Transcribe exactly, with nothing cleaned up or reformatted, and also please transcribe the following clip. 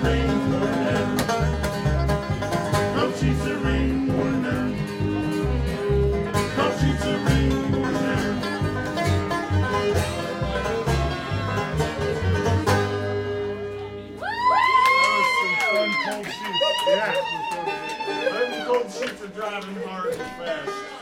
rain going down. Come sheets of rain going down. Come sheets of rain going down. That was some fun cold sheets. Yeah. Them cold sheets are driving hard and fast.